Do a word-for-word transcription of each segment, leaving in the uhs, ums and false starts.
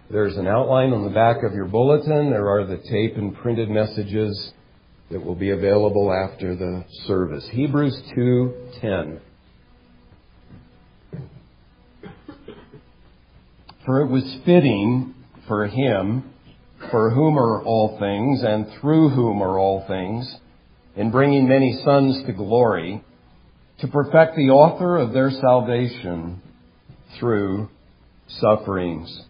There's an outline on the back of your bulletin. There are the tape and printed messages that will be available after the service. Hebrews two ten. For it was fitting for him, for whom are all things, and through whom are all things, in bringing many sons to glory, to perfect the author of their salvation through sufferings.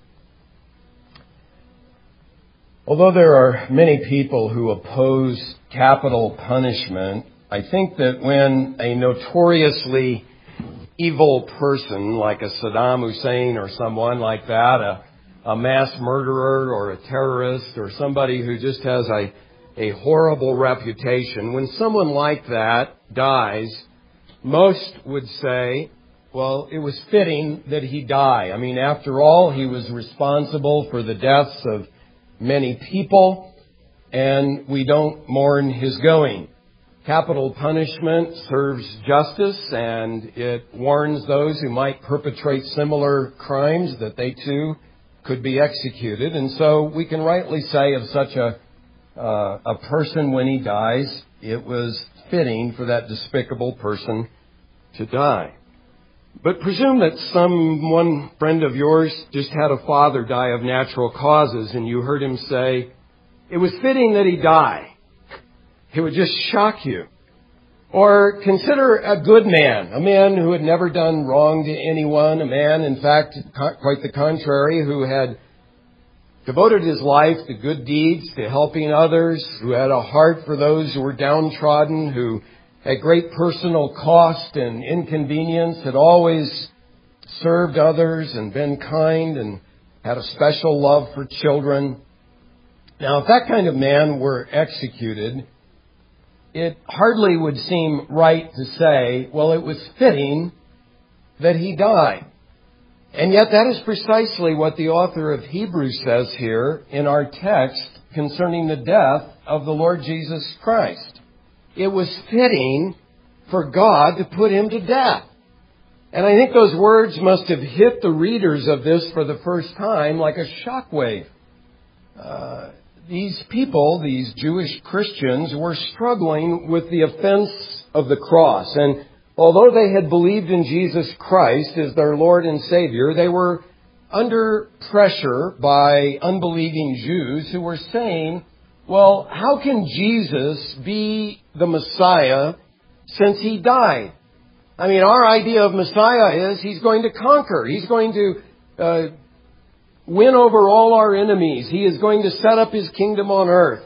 Although there are many people who oppose capital punishment, I think that when a notoriously evil person like a Saddam Hussein or someone like that, a, a mass murderer or a terrorist or somebody who just has a, a horrible reputation, when someone like that dies, most would say, well, it was fitting that he die. I mean, after all, he was responsible for the deaths of many people, and we don't mourn his going. Capital punishment serves justice, and it warns those who might perpetrate similar crimes that they too could be executed. And so we can rightly say of such a uh, a person when he dies, it was fitting for that despicable person to die. But presume that some one friend of yours just had a father die of natural causes, and you heard him say, it was fitting that he die. It would just shock you. Or consider a good man, a man who had never done wrong to anyone, a man, in fact, quite the contrary, who had devoted his life to good deeds, to helping others, who had a heart for those who were downtrodden, who at great personal cost and inconvenience had always served others and been kind and had a special love for children. Now, if that kind of man were executed, it hardly would seem right to say, well, it was fitting that he died. And yet that is precisely what the author of Hebrews says here in our text concerning the death of the Lord Jesus Christ. It was fitting for God to put him to death. And I think those words must have hit the readers of this for the first time like a shockwave. Uh, these people, these Jewish Christians, were struggling with the offense of the cross. And although they had believed in Jesus Christ as their Lord and Savior, they were under pressure by unbelieving Jews who were saying, well, how can Jesus be the Messiah since he died? I mean, our idea of Messiah is he's going to conquer. He's going to uh, win over all our enemies. He is going to set up his kingdom on earth.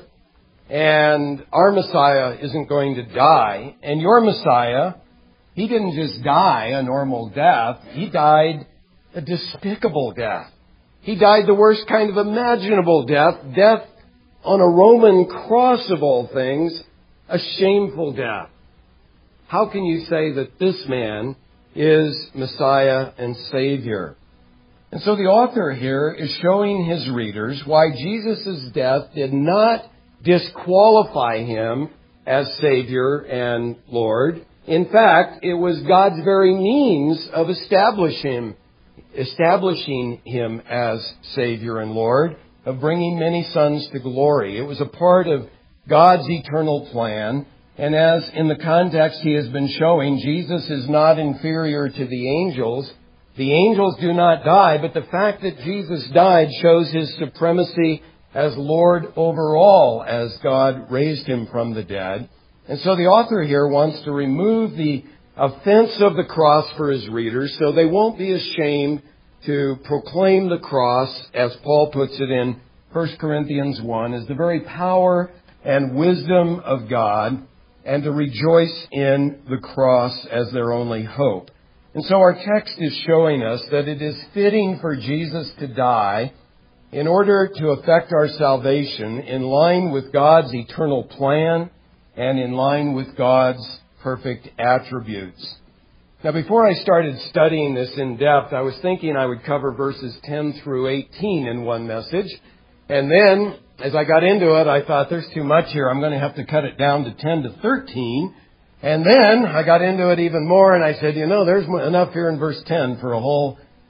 And our Messiah isn't going to die. And your Messiah, he didn't just die a normal death. He died a despicable death. He died the worst kind of imaginable death, death on a Roman cross of all things, a shameful death. How can you say that this man is Messiah and Savior? And so the author here is showing his readers why Jesus' death did not disqualify him as Savior and Lord. In fact, it was God's very means of establishing him, establishing him as Savior and Lord, of bringing many sons to glory. It was a part of God's eternal plan. And as in the context he has been showing, Jesus is not inferior to the angels. The angels do not die, but the fact that Jesus died shows his supremacy as Lord over all, as God raised him from the dead. And so the author here wants to remove the offense of the cross for his readers so they won't be ashamed to proclaim the cross, as Paul puts it in First Corinthians one, as the very power and wisdom of God, and to rejoice in the cross as their only hope. And so our text is showing us that it is fitting for Jesus to die in order to effect our salvation in line with God's eternal plan and in line with God's perfect attributes. Now, before I started studying this in depth, I was thinking I would cover verses ten through eighteen in one message. And then, as I got into it, I thought, there's too much here. I'm going to have to cut it down to ten to thirteen. And then I got into it even more, and I said, you know, there's enough here in verse ten for a whole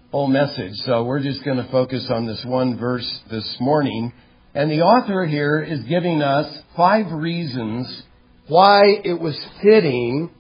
whole message. So we're just going to focus on this one verse this morning. And the author here is giving us five reasons why it was fitting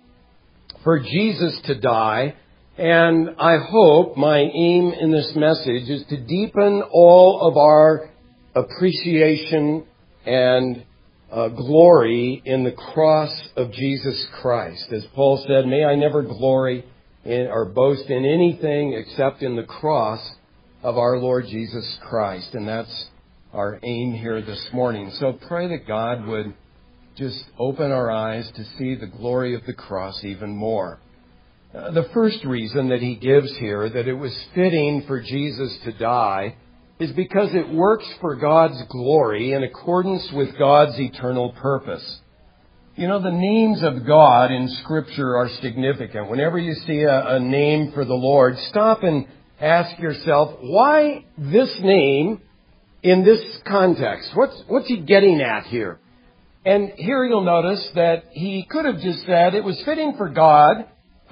for Jesus to die. And I hope my aim in this message is to deepen all of our appreciation and uh, glory in the cross of Jesus Christ. As Paul said, may I never glory in, or boast in anything except in the cross of our Lord Jesus Christ. And that's our aim here this morning. So pray that God would just open our eyes to see the glory of the cross even more. Uh, the first reason that he gives here that it was fitting for Jesus to die is because it works for God's glory in accordance with God's eternal purpose. You know, the names of God in Scripture are significant. Whenever you see a, a name for the Lord, stop and ask yourself, why this name in this context? What's, what's he getting at here? And here you'll notice that he could have just said it was fitting for God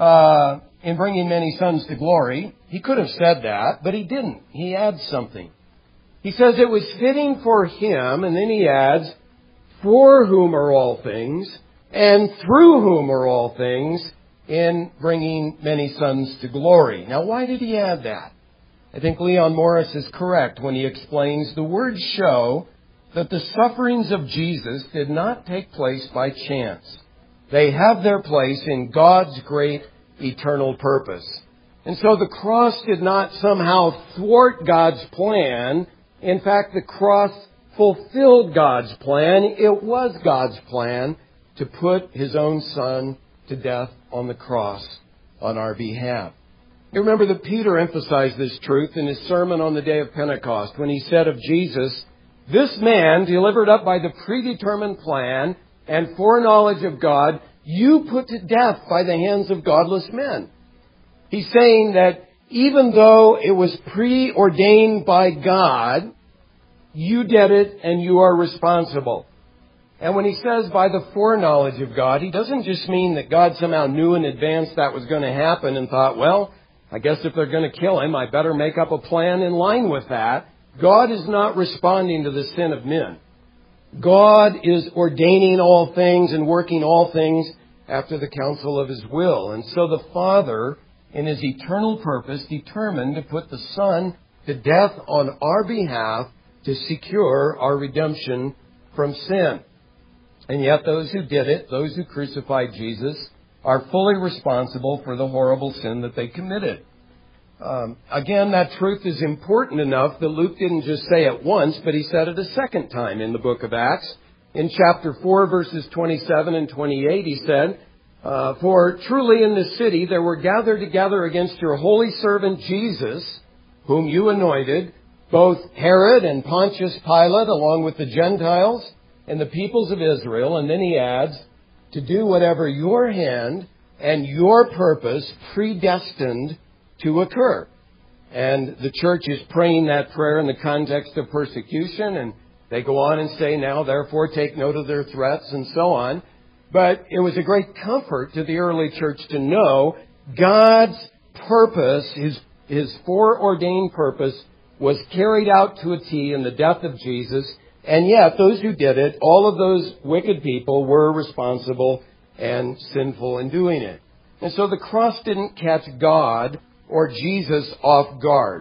uh, in bringing many sons to glory. He could have said that, but he didn't. He adds something. He says it was fitting for him, and then he adds, for whom are all things, and through whom are all things, in bringing many sons to glory. Now, why did he add that? I think Leon Morris is correct when he explains the words show that the sufferings of Jesus did not take place by chance. They have their place in God's great eternal purpose. And so the cross did not somehow thwart God's plan. In fact, the cross fulfilled God's plan. It was God's plan to put His own Son to death on the cross on our behalf. You remember that Peter emphasized this truth in his sermon on the day of Pentecost when he said of Jesus, "This man, delivered up by the predetermined plan and foreknowledge of God, you put to death by the hands of godless men." He's saying that even though it was preordained by God, you did it and you are responsible. And when he says by the foreknowledge of God, he doesn't just mean that God somehow knew in advance that was going to happen and thought, well, I guess if they're going to kill him, I better make up a plan in line with that. God is not responding to the sin of men. God is ordaining all things and working all things after the counsel of His will. And so the Father, in His eternal purpose, determined to put the Son to death on our behalf to secure our redemption from sin. And yet those who did it, those who crucified Jesus, are fully responsible for the horrible sin that they committed. Um, again, that truth is important enough that Luke didn't just say it once, but he said it a second time in the book of Acts. In chapter four, verses twenty-seven and twenty-eight, he said, uh, "For truly in this city there were gathered together against your holy servant Jesus, whom you anointed, both Herod and Pontius Pilate, along with the Gentiles and the peoples of Israel." And then he adds, "to do whatever your hand and your purpose predestined to occur." And the church is praying that prayer in the context of persecution, and they go on and say, "Now therefore take note of their threats," and so on. But it was a great comfort to the early church to know God's purpose, His, His foreordained purpose, was carried out to a T in the death of Jesus. And yet, those who did it, all of those wicked people, were responsible and sinful in doing it. And so the cross didn't catch God or Jesus off guard.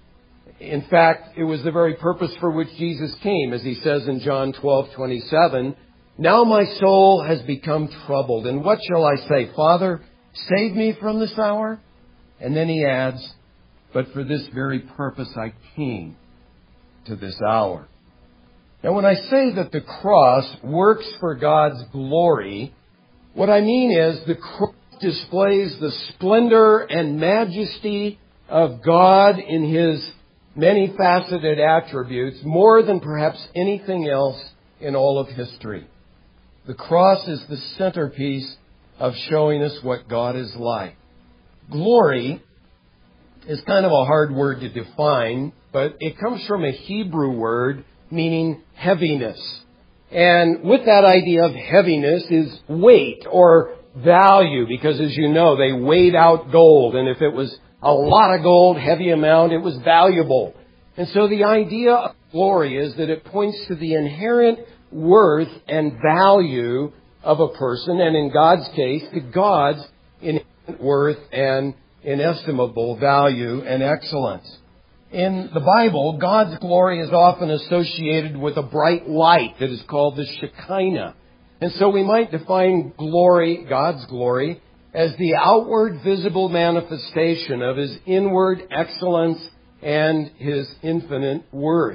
In fact, it was the very purpose for which Jesus came, as He says in John twelve twenty-seven, "Now my soul has become troubled, and what shall I say? Father, save me from this hour?" And then He adds, "But for this very purpose I came to this hour." Now, when I say that the cross works for God's glory, what I mean is the cross displays the splendor and majesty of God in His many-faceted attributes more than perhaps anything else in all of history. The cross is the centerpiece of showing us what God is like. Glory is kind of a hard word to define, but it comes from a Hebrew word meaning heaviness. And with that idea of heaviness is weight or value, because as you know, they weighed out gold, and if it was a lot of gold, heavy amount. It was valuable. And so the idea of glory is that it points to the inherent worth and value of a person, and in God's case, to God's inherent worth and inestimable value and excellence. In the Bible, God's glory is often associated with a bright light that is called the Shekinah. And so we might define glory, God's glory, as the outward visible manifestation of His inward excellence and His infinite worth.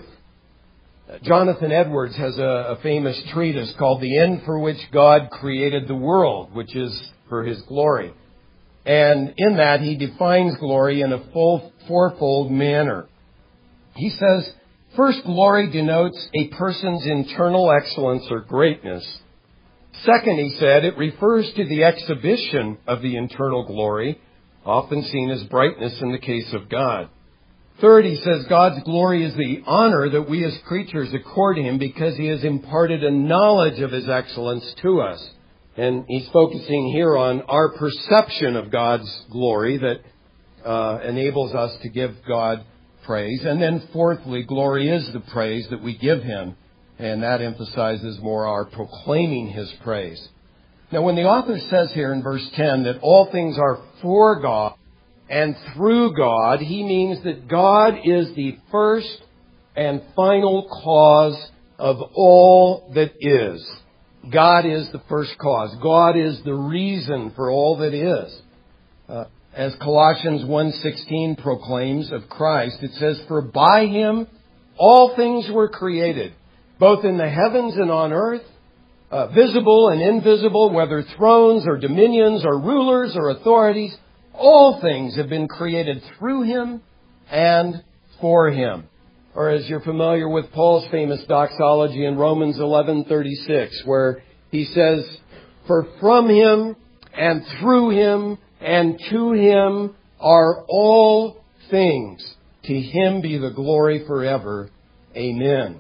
Jonathan Edwards has a, a famous treatise called The End for Which God Created the World, which is for His glory. And in that, he defines glory in a full fourfold manner. He says, first, glory denotes a person's internal excellence or greatness. Second, he said, it refers to the exhibition of the internal glory, often seen as brightness in the case of God. Third, he says God's glory is the honor that we as creatures accord Him because He has imparted a knowledge of His excellence to us. And he's focusing here on our perception of God's glory that uh, enables us to give God praise. And then fourthly, glory is the praise that we give Him. And that emphasizes more our proclaiming His praise. Now, when the author says here in verse ten that all things are for God and through God, he means that God is the first and final cause of all that is. God is the first cause. God is the reason for all that is. Uh, as Colossians one sixteen proclaims of Christ, it says, for by Him all things were created, both in the heavens and on earth, uh, visible and invisible, whether thrones or dominions or rulers or authorities. All things have been created through Him and for Him. Or as you're familiar with Paul's famous doxology in Romans eleven thirty-six, where he says, for from Him and through Him and to Him are all things. To Him be the glory forever. Amen.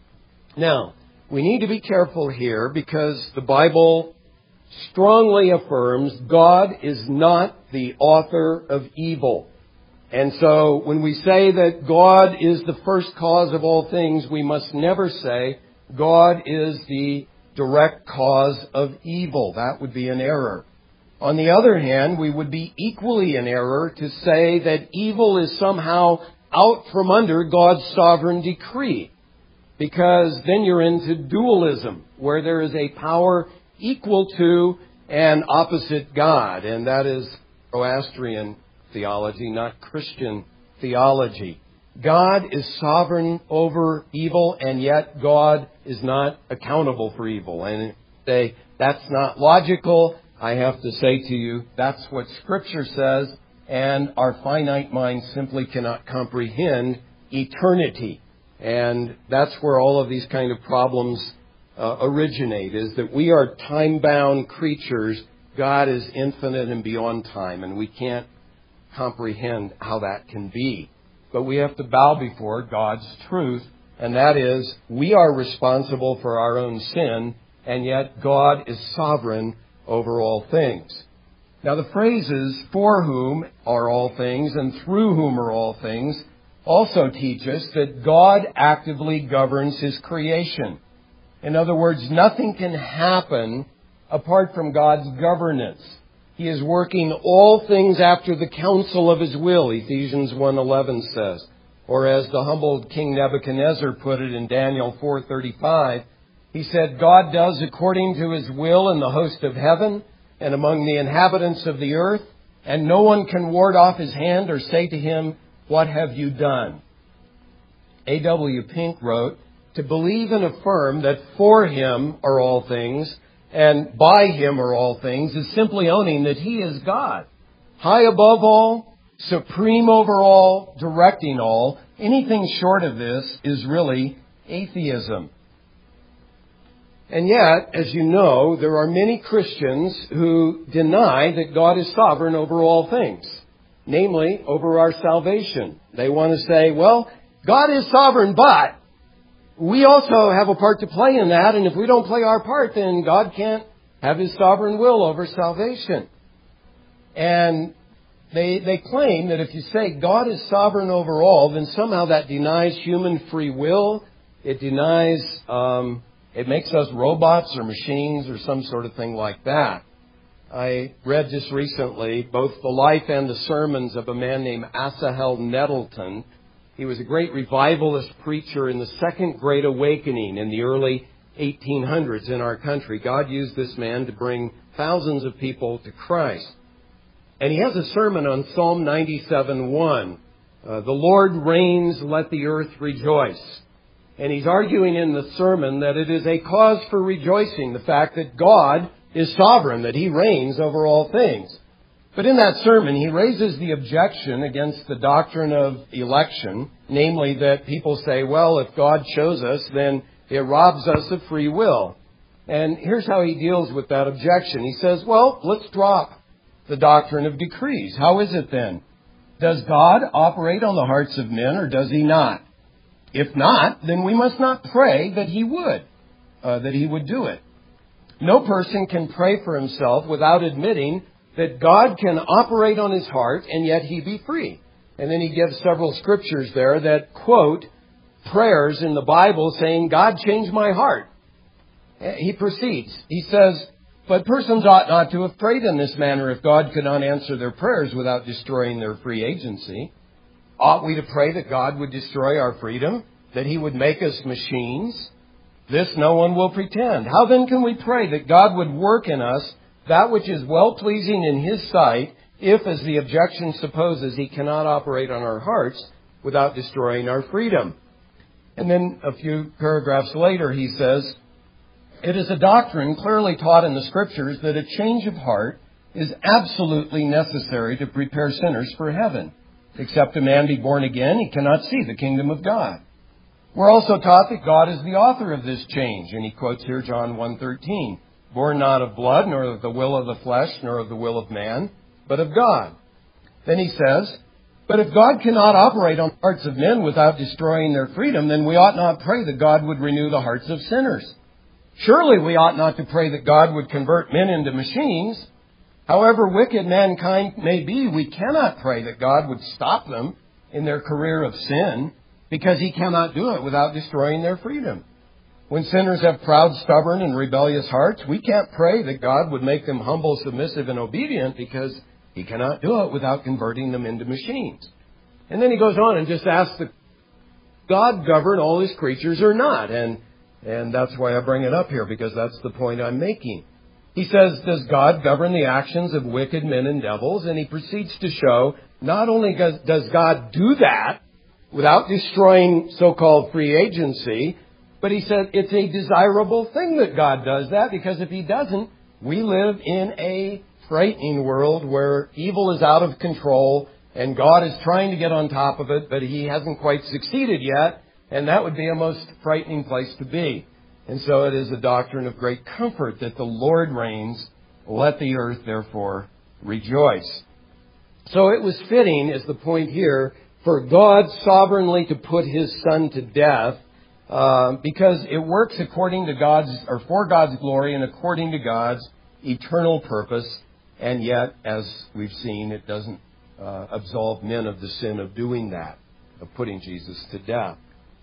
Now, we need to be careful here because the Bible strongly affirms God is not the author of evil. And so when we say that God is the first cause of all things, we must never say God is the direct cause of evil. That would be an error. On the other hand, we would be equally in error to say that evil is somehow out from under God's sovereign decree. Because then you're into dualism, where there is a power equal to and opposite God. And that is Zoroastrian theology, not Christian theology. God is sovereign over evil, and yet God is not accountable for evil. And say, that's not logical. I have to say to you, that's what Scripture says, and our finite mind simply cannot comprehend eternity. And that's where all of these kind of problems uh, originate, is that we are time-bound creatures. God is infinite and beyond time, and we can't comprehend how that can be. But we have to bow before God's truth, and that is, we are responsible for our own sin, and yet God is sovereign over all things. Now the phrases, for whom are all things and through whom are all things, also teach us that God actively governs His creation. In other words, nothing can happen apart from God's governance. He is working all things after the counsel of His will, Ephesians one eleven says. Or as the humbled King Nebuchadnezzar put it in Daniel four thirty-five, he said, God does according to His will in the host of heaven and among the inhabitants of the earth, and no one can ward off His hand or say to Him, what have you done? A W Pink wrote, to believe and affirm that for Him are all things and by Him are all things is simply owning that He is God, high above all, supreme over all, directing all. Anything short of this is really atheism. And yet, as you know, there are many Christians who deny that God is sovereign over all things, namely over our salvation. They want to say, well, God is sovereign, but we also have a part to play in that, and if we don't play our part, then God can't have His sovereign will over salvation. And They, they claim that if you say God is sovereign over all, then somehow that denies human free will. It denies, um, it makes us robots or machines or some sort of thing like that. I read just recently both the life and the sermons of a man named Asahel Nettleton. He was a great revivalist preacher in the Second Great Awakening in the early eighteen hundreds in our country. God used this man to bring thousands of people to Christ. And he has a sermon on Psalm ninety-seven one. Uh, the Lord reigns, let the earth rejoice. And he's arguing in the sermon that it is a cause for rejoicing, the fact that God is sovereign, that He reigns over all things. But in that sermon, he raises the objection against the doctrine of election, namely that people say, well, if God chose us, then it robs us of free will. And here's how he deals with that objection. He says, well, let's drop the doctrine of decrees. How is it then? Does God operate on the hearts of men or does He not? If not, then we must not pray that He would, uh, that He would do it. No person can pray for himself without admitting that God can operate on his heart and yet he be free. And then he gives several scriptures there that quote prayers in the Bible saying, God, change my heart. He proceeds. He says, but persons ought not to have prayed in this manner if God could not answer their prayers without destroying their free agency. Ought we to pray that God would destroy our freedom, that He would make us machines? This no one will pretend. How then can we pray that God would work in us that which is well-pleasing in His sight, if, as the objection supposes, He cannot operate on our hearts without destroying our freedom? And then a few paragraphs later, he says, it is a doctrine clearly taught in the Scriptures that a change of heart is absolutely necessary to prepare sinners for heaven. Except a man be born again, he cannot see the kingdom of God. We're also taught that God is the author of this change. And he quotes here John one thirteen. Born not of blood, nor of the will of the flesh, nor of the will of man, but of God. Then he says, but if God cannot operate on the hearts of men without destroying their freedom, then we ought not pray that God would renew the hearts of sinners. Surely we ought not to pray that God would convert men into machines. However wicked mankind may be, we cannot pray that God would stop them in their career of sin, because He cannot do it without destroying their freedom. When sinners have proud, stubborn, and rebellious hearts, we can't pray that God would make them humble, submissive, and obedient, because He cannot do it without converting them into machines. And then he goes on and just asks, that God govern all His creatures or not? And, and that's why I bring it up here, because that's the point I'm making. He says, does God govern the actions of wicked men and devils? And he proceeds to show, not only does, does God do that without destroying so-called free agency, but he said it's a desirable thing that God does that, because if He doesn't, we live in a frightening world where evil is out of control and God is trying to get on top of it, but He hasn't quite succeeded yet, and that would be a most frightening place to be. And so it is a doctrine of great comfort that the Lord reigns. Let the earth, therefore, rejoice. So it was fitting, is the point here, for God sovereignly to put His Son to death, uh, because it works according to God's, or for God's glory and according to God's eternal purpose. And yet, as we've seen, it doesn't uh, absolve men of the sin of doing that, of putting Jesus to death.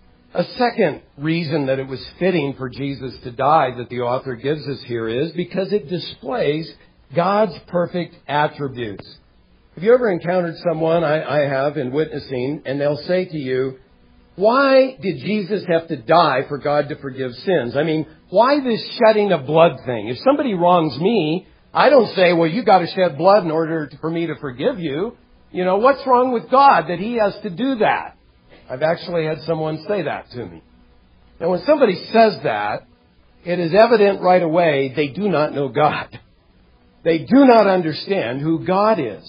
A second reason that it was fitting for Jesus to die that the author gives us here is because it displays God's perfect attributes. Have you ever encountered someone, I, I have, in witnessing, and they'll say to you, why did Jesus have to die for God to forgive sins? I mean, why this shedding of blood thing? If somebody wrongs me, I don't say, well, you got to shed blood in order to, for me to forgive you. You know, what's wrong with God that He has to do that? I've actually had someone say that to me. Now, when somebody says that, it is evident right away they do not know God. They do not understand who God is.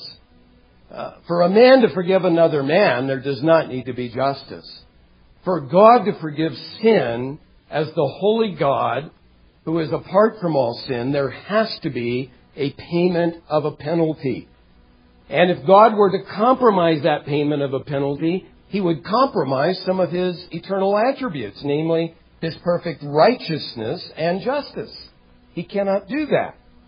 Uh, for a man to forgive another man, there does not need to be justice. For God to forgive sin as the holy God who is apart from all sin, there has to be a payment of a penalty. And if God were to compromise that payment of a penalty, He would compromise some of His eternal attributes, namely His perfect righteousness and justice. He cannot do that.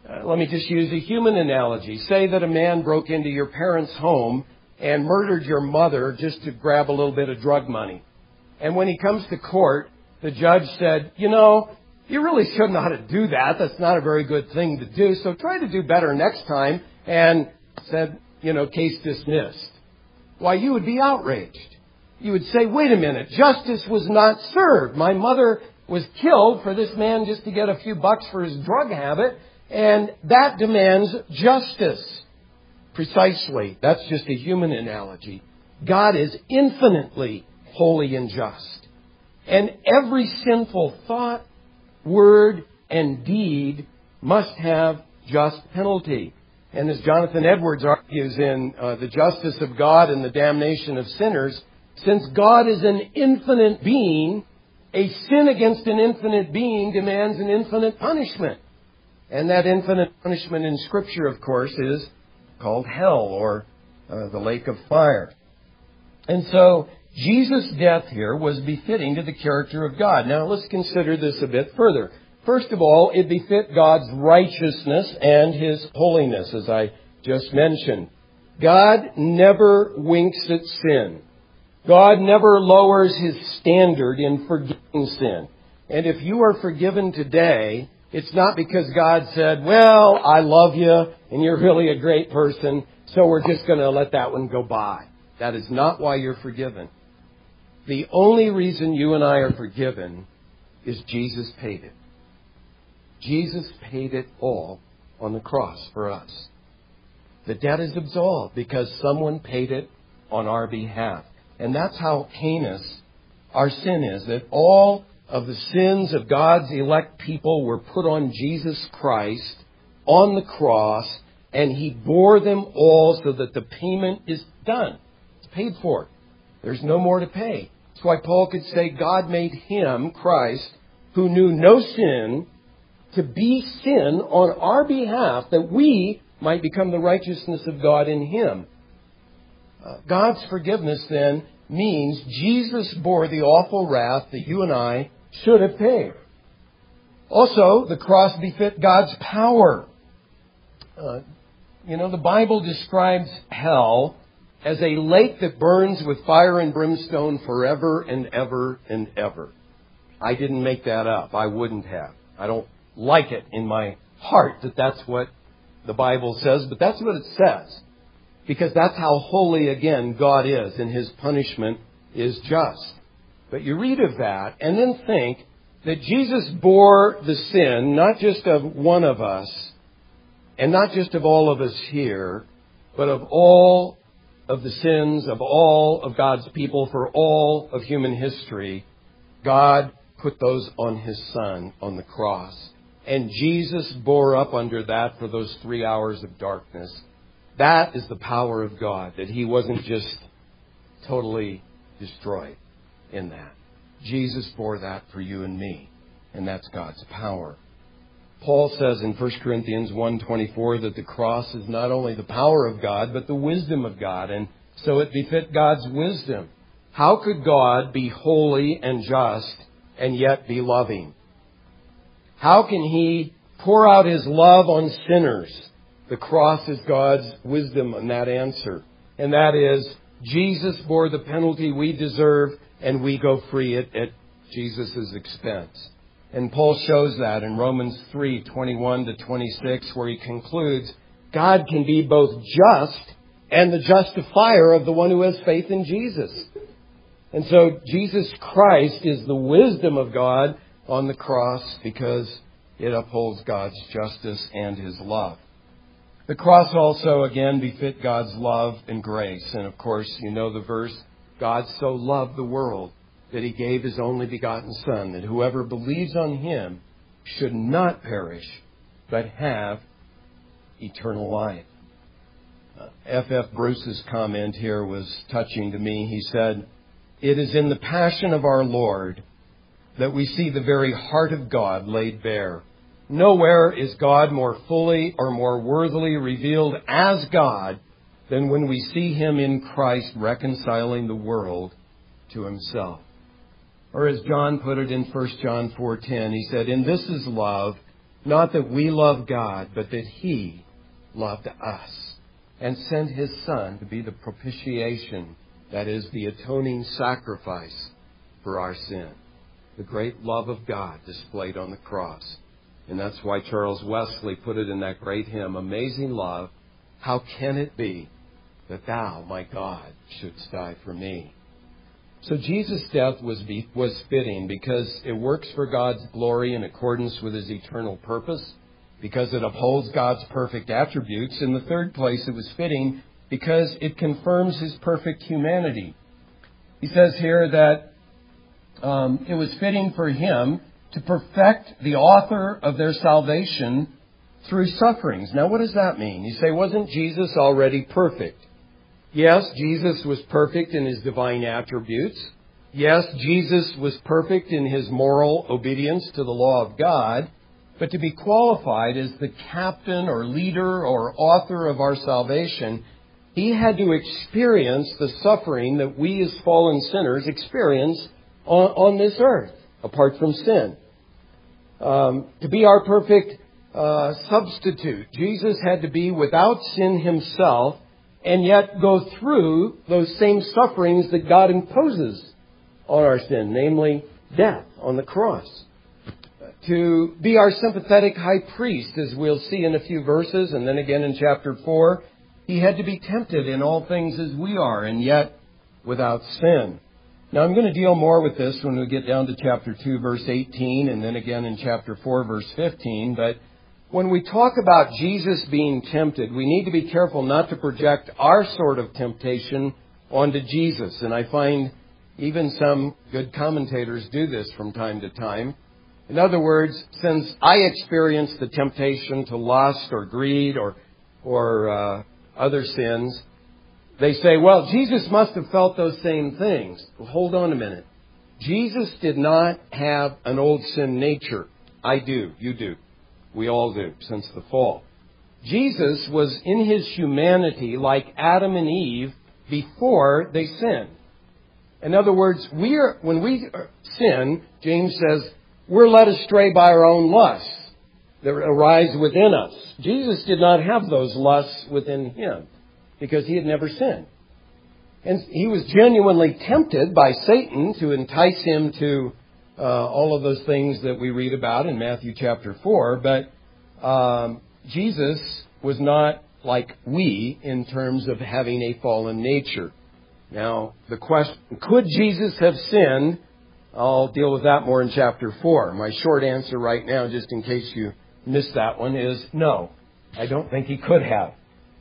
Uh, let me just use a human analogy. Say that a man broke into your parents' home and murdered your mother just to grab a little bit of drug money. And when he comes to court, the judge said, you know, you really shouldn't know how to do that. That's not a very good thing to do. So try to do better next time. And said, you know, case dismissed. Why, you would be outraged. You would say, wait a minute, justice was not served. My mother was killed for this man just to get a few bucks for his drug habit. And that demands justice. Precisely. That's just a human analogy. God is infinitely holy and just. And every sinful thought, word, and deed must have just penalty. And as Jonathan Edwards argues in uh, The Justice of God and the Damnation of Sinners, since God is an infinite being, a sin against an infinite being demands an infinite punishment. And that infinite punishment in Scripture, of course, is called hell, or uh, the lake of fire. And so Jesus' death here was befitting to the character of God. Now let's consider this a bit further. First of all, it befit God's righteousness and His holiness, as I just mentioned. God never winks at sin. God never lowers His standard in forgiving sin. And if you are forgiven today, it's not because God said, well, I love you and you're really a great person, so we're just going to let that one go by. That is not why you're forgiven. The only reason you and I are forgiven is Jesus paid it. Jesus paid it all on the cross for us. The debt is absolved because someone paid it on our behalf. And that's how heinous our sin is, that all of the sins of God's elect people were put on Jesus Christ on the cross, and He bore them all so that the payment is done. It's paid for. There's no more to pay. That's why Paul could say God made Him, Christ, who knew no sin, to be sin on our behalf, that we might become the righteousness of God in Him. Uh, God's forgiveness then means Jesus bore the awful wrath that you and I should have paid. Also, the cross befit God's power. Uh, you know, the Bible describes hell as a lake that burns with fire and brimstone forever and ever and ever. I didn't make that up. I wouldn't have. I don't like it in my heart that that's what the Bible says, but that's what it says. Because that's how holy, again, God is, and His punishment is just. But you read of that and then think that Jesus bore the sin, not just of one of us, and not just of all of us here, but of all of the sins of all of God's people for all of human history. God put those on His Son on the cross. And Jesus bore up under that for those three hours of darkness. That is the power of God, that He wasn't just totally destroyed in that. Jesus bore that for you and me, and that's God's power. Paul says in First Corinthians one twenty-four that the cross is not only the power of God, but the wisdom of God, and so it befit God's wisdom. How could God be holy and just and yet be loving? How can He pour out His love on sinners? The cross is God's wisdom in that answer. And that is, Jesus bore the penalty we deserve, and we go free at, at Jesus' expense. And Paul shows that in Romans three twenty-one to twenty-six, where he concludes, God can be both just and the justifier of the one who has faith in Jesus. And so Jesus Christ is the wisdom of God on the cross because it upholds God's justice and His love. The cross also, again, befit God's love and grace. And of course, you know the verse, God so loved the world that He gave His only begotten Son, that whoever believes on Him should not perish, but have eternal life. Uh, F F Bruce's comment here was touching to me. He said, it is in the passion of our Lord that we see the very heart of God laid bare. Nowhere is God more fully or more worthily revealed as God than when we see Him in Christ reconciling the world to Himself. Or as John put it in First John four ten, he said, "And this is love, Not that we love God, but that He loved us and sent His Son to be the propitiation, that is, the atoning sacrifice for our sin. The great love of God displayed on the cross. And that's why Charles Wesley put it in that great hymn, Amazing Love, how can it be that Thou, my God, shouldst die for me? So Jesus' death was be, was fitting because it works for God's glory in accordance with His eternal purpose, because it upholds God's perfect attributes. In the third place, it was fitting because it confirms His perfect humanity. He says here that um, it was fitting for Him to perfect the author of their salvation through sufferings. Now, what does that mean? You say, wasn't Jesus already perfect? Yes, Jesus was perfect in His divine attributes. Yes, Jesus was perfect in His moral obedience to the law of God. But to be qualified as the captain or leader or author of our salvation, He had to experience the suffering that we as fallen sinners experience on, on this earth, apart from sin. Um, to be our perfect uh, substitute, Jesus had to be without sin Himself, and yet go through those same sufferings that God imposes on our sin, namely death on the cross. To be our sympathetic high priest, as we'll see in a few verses, and then again in chapter four, He had to be tempted in all things as we are, and yet without sin. Now, I'm going to deal more with this when we get down to chapter two, verse eighteen, and then again in chapter four, verse fifteen. But when we talk about Jesus being tempted, we need to be careful not to project our sort of temptation onto Jesus. And I find even some good commentators do this from time to time. In other words, since I experienced the temptation to lust or greed or, or uh, other sins, they say, well, Jesus must have felt those same things. Well, hold on a minute. Jesus did not have an old sin nature. I do. You do. We all do, since the fall. Jesus was in His humanity like Adam and Eve before they sinned. In other words, we are, when we sin, James says, we're led astray by our own lusts that arise within us. Jesus did not have those lusts within Him because He had never sinned. And He was genuinely tempted by Satan to entice Him to uh, all of those things that we read about in Matthew chapter four. But um, Jesus was not like we in terms of having a fallen nature. Now, the question, could Jesus have sinned? I'll deal with that more in chapter four. My short answer right now, just in case you missed that one, is no. I don't think He could have.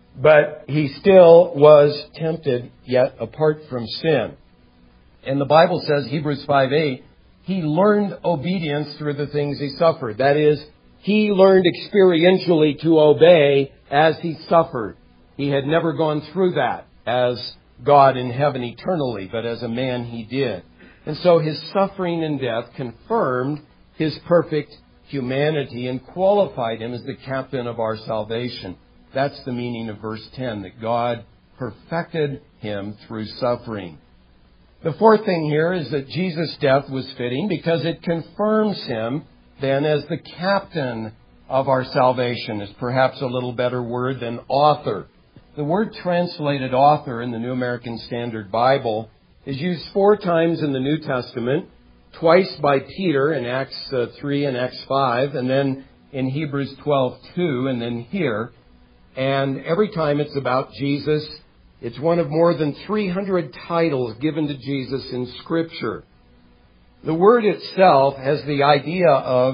But He still was tempted, yet apart from sin. And the Bible says, Hebrews five eight, He learned obedience through the things He suffered. That is, He learned experientially to obey as He suffered. He had never gone through that as God in heaven eternally, but as a man He did. And so His suffering and death confirmed His perfect humanity and qualified Him as the captain of our salvation. That's the meaning of verse ten, that God perfected Him through suffering. The fourth thing here is that Jesus' death was fitting because it confirms Him then as the captain of our salvation, is perhaps a little better word than author. The word translated author in the New American Standard Bible is used four times in the New Testament, twice by Peter in Acts uh, three and Acts five, and then in Hebrews twelve two, and then here. And every time it's about Jesus. It's one of more than three hundred titles given to Jesus in Scripture. The word itself has the idea of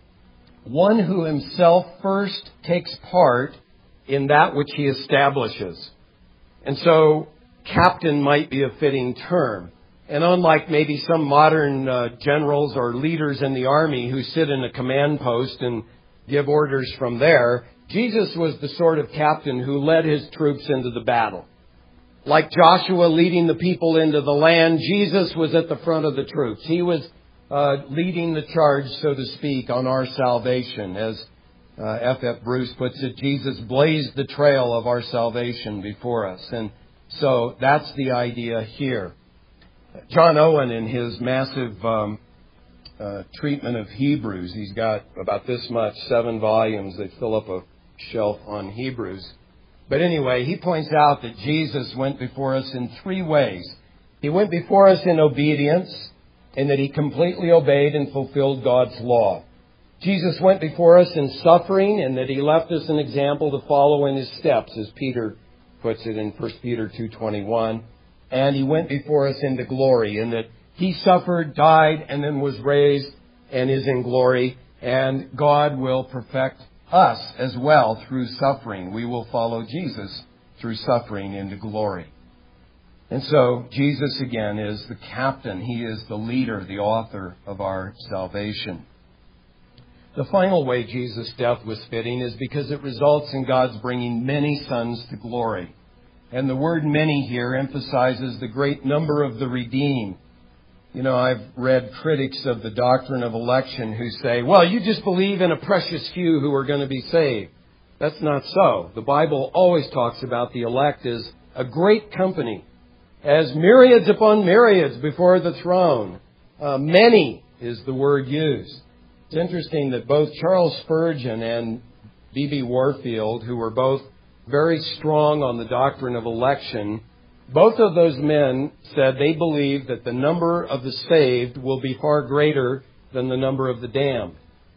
one who himself first takes part in that which he establishes. And so, captain might be a fitting term. And unlike maybe some modern uh, generals or leaders in the army who sit in a command post and give orders from there, Jesus was the sort of captain who led his troops into the battle. Like Joshua leading the people into the land, Jesus was at the front of the troops. He was uh, leading the charge, so to speak, on our salvation. As uh, F F Bruce puts it, Jesus blazed the trail of our salvation before us. And so that's the idea here. John Owen, in his massive um, uh, treatment of Hebrews. He's got about this much, seven volumes. They fill up a shelf on Hebrews. But anyway, he points out that Jesus went before us in three ways. He went before us in obedience, in that he completely obeyed and fulfilled God's law. Jesus went before us in suffering, in that he left us an example to follow in his steps, as Peter puts it in First Peter two twenty-one. And he went before us into glory, in that he suffered, died, and then was raised and is in glory. And God will perfect us as well through suffering. We will follow Jesus through suffering into glory. And so Jesus again is the captain. He is the leader, the author of our salvation. The final way Jesus' death was fitting is because it results in God's bringing many sons to glory. And the word many here emphasizes the great number of the redeemed. You know, I've read critics of the doctrine of election who say, well, you just believe in a precious few who are going to be saved. That's not so. The Bible always talks about the elect as a great company, as myriads upon myriads before the throne. Uh, many is the word used. It's interesting that both Charles Spurgeon and B B Warfield, who were both very strong on the doctrine of election, both of those men said they believe that the number of the saved will be far greater than the number of the damned.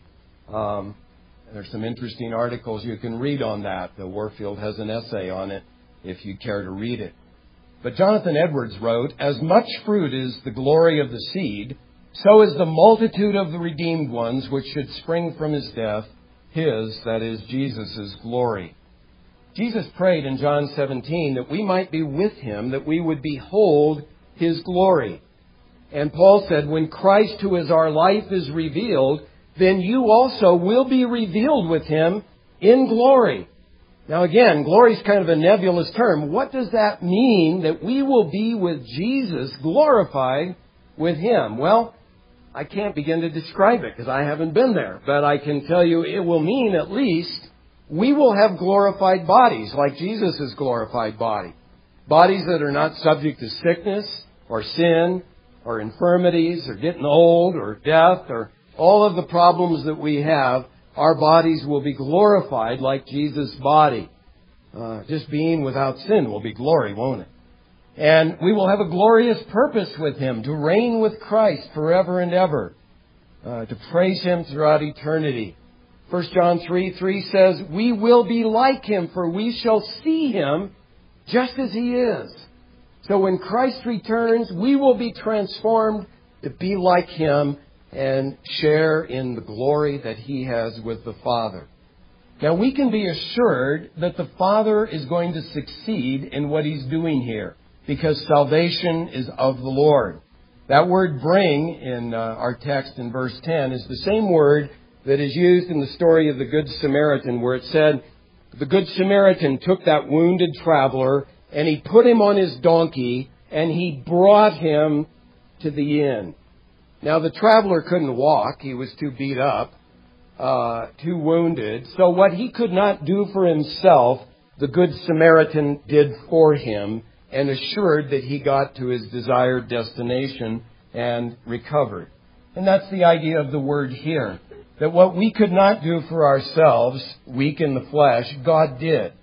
Um, there's some interesting articles you can read on that. The Warfield has an essay on it if you care to read it. But Jonathan Edwards wrote, as much fruit is the glory of the seed, so is the multitude of the redeemed ones which should spring from his death, his, that is, Jesus' glory. Jesus prayed in John seventeen that we might be with him, that we would behold his glory. And Paul said, when Christ, who is our life, is revealed, then you also will be revealed with him in glory. Now again, glory is kind of a nebulous term. What does that mean, that we will be with Jesus, glorified with him? Well, I can't begin to describe it because I haven't been there. But I can tell you it will mean at least we will have glorified bodies like Jesus' glorified body. Bodies that are not subject to sickness or sin or infirmities or getting old or death or all of the problems that we have. Our bodies will be glorified like Jesus' body. Uh, just being without sin will be glory, won't it? And we will have a glorious purpose with him, to reign with Christ forever and ever, uh, to praise him throughout eternity. First John three three says, we will be like him, for we shall see him just as he is. So when Christ returns, we will be transformed to be like him and share in the glory that he has with the Father. Now we can be assured that the Father is going to succeed in what he's doing here, because salvation is of the Lord. That word bring in uh, our text in verse ten is the same word that is used in the story of the Good Samaritan, where it said, the Good Samaritan took that wounded traveler and he put him on his donkey and he brought him to the inn. Now the traveler couldn't walk. He was too beat up, uh, too wounded. So what he could not do for himself, the Good Samaritan did for him, and assured that he got to his desired destination and recovered. And that's the idea of the word here. That what we could not do for ourselves, weak in the flesh, God did.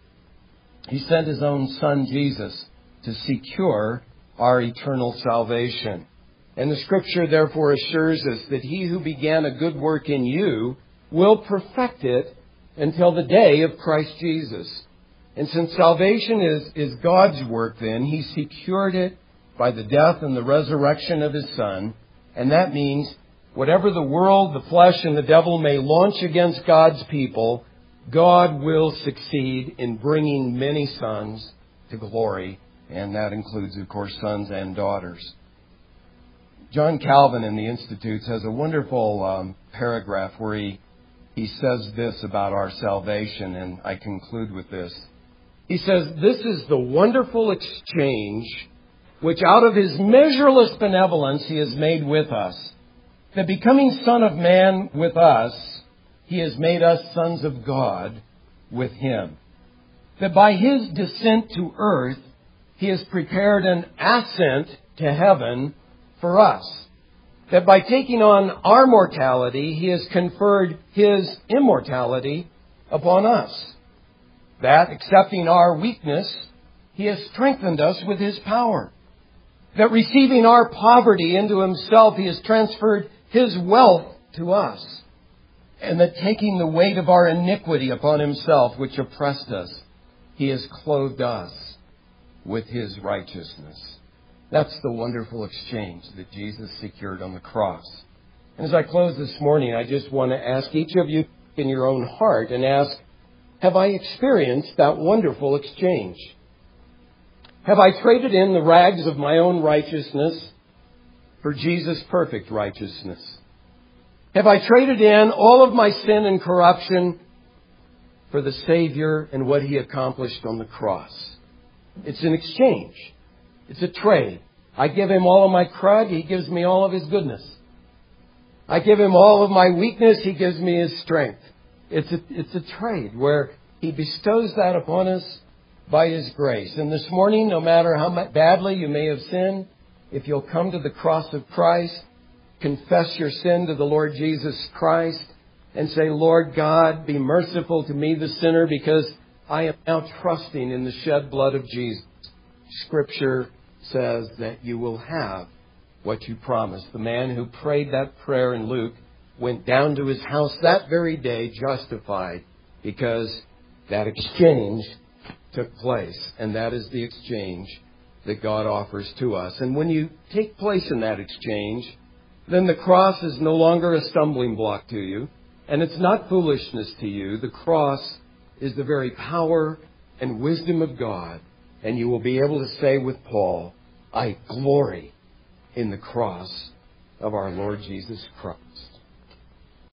He sent his own Son, Jesus, to secure our eternal salvation. And the Scripture therefore assures us that he who began a good work in you will perfect it until the day of Christ Jesus. And since salvation is, is God's work then, he secured it by the death and the resurrection of his Son. And that means whatever the world, the flesh, and the devil may launch against God's people, God will succeed in bringing many sons to glory. And that includes, of course, sons and daughters. John Calvin in the Institutes has a wonderful um, paragraph where he, he says this about our salvation, and I conclude with this. He says, this is the wonderful exchange which out of his measureless benevolence he has made with us. That becoming Son of Man with us, he has made us sons of God with him. That by his descent to earth, he has prepared an ascent to heaven for us. that by taking on our mortality, He has conferred His immortality upon us. That, accepting our weakness, He has strengthened us with His power. That receiving our poverty into Himself, He has transferred His wealth to us. And that taking the weight of our iniquity upon Himself, which oppressed us, He has clothed us with His righteousness. That's the wonderful exchange that Jesus secured on the cross. And as I close this morning, I just want to ask each of you in your own heart and ask, have I experienced that wonderful exchange? Have I traded in the rags of my own righteousness for Jesus' perfect righteousness? Have I traded in all of my sin and corruption for the Savior and what He accomplished on the cross? It's an exchange. It's a trade. I give Him all of my crud. He gives me all of His goodness. I give Him all of my weakness. He gives me His strength. It's a, it's a trade where He bestows that upon us by His grace. And this morning, no matter how badly you may have sinned, if you'll come to the cross of Christ, confess your sin to the Lord Jesus Christ, and say, Lord God, be merciful to me, the sinner, because I am now trusting in the shed blood of Jesus. Scripture says that you will have what you promised. The man who prayed that prayer in Luke went down to his house that very day justified because that exchange took place. And that is the exchange that God offers to us. And when you take place in that exchange, then the cross is no longer a stumbling block to you. And it's not foolishness to you. The cross is the very power and wisdom of God. And you will be able to say with Paul, I glory in the cross of our Lord Jesus Christ.